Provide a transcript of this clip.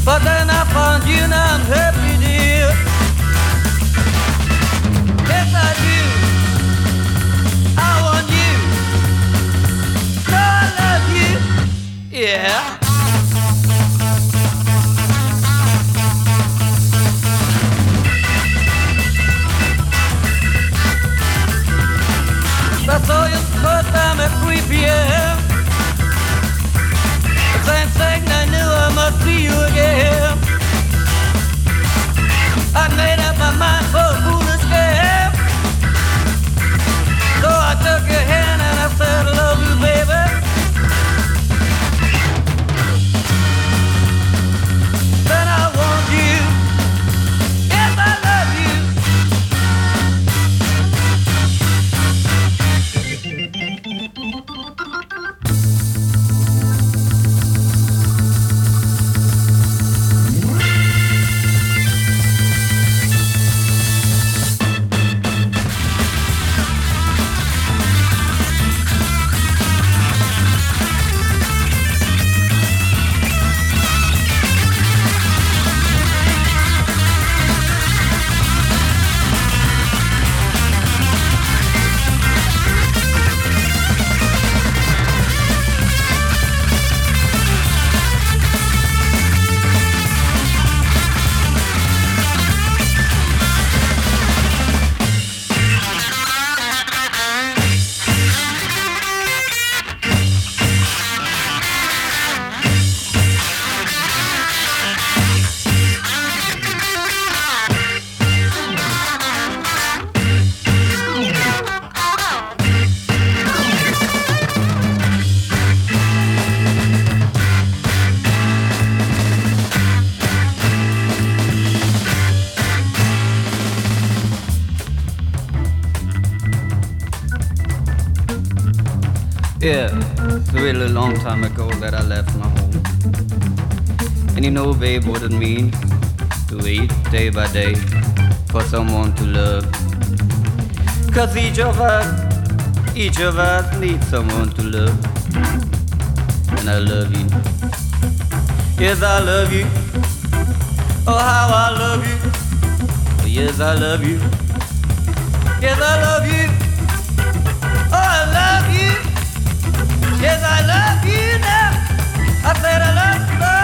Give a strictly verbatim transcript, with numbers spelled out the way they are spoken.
But then I found you and I'm happy, dear. Yes, I do. I want you. No, I love you. Yeah. I saw you first time at three p.m. The same thing, I knew I must see you again. I made up my mind for a foolish game. So I took your hand and I said I love you, baby. Then I want you. Yes, I love you. Yeah, it's a really long time ago that I left my home. And you know, babe, what it means to wait day by day for someone to love. Cause each of us, each of us needs someone to love. And I love you. Yes, I love you. Oh, how I love you. Oh, yes, I love you. Yes, I love you. Oh, I love you. Yes, I love you now. I said I love you.